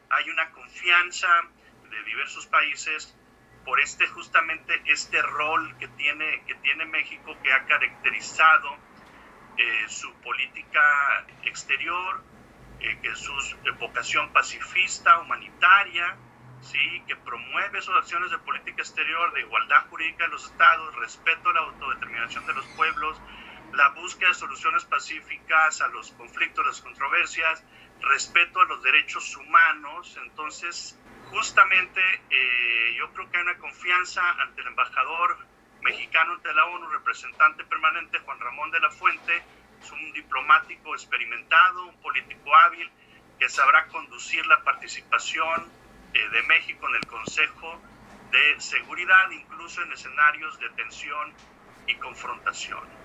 hay una confianza de diversos países por justamente este rol que tiene México, que ha caracterizado su política exterior, que es su vocación pacifista, humanitaria, ¿sí? Que promueve sus acciones de política exterior, de igualdad jurídica de los estados, respeto a la autodeterminación de los pueblos, la búsqueda de soluciones pacíficas a los conflictos, las controversias, respeto a los derechos humanos. Entonces, justamente yo creo que hay una confianza ante el embajador mexicano ante la ONU, representante permanente Juan Ramón de la Fuente. Es un diplomático experimentado, un político hábil, que sabrá conducir la participación de México en el Consejo de Seguridad, incluso en escenarios de tensión y confrontación.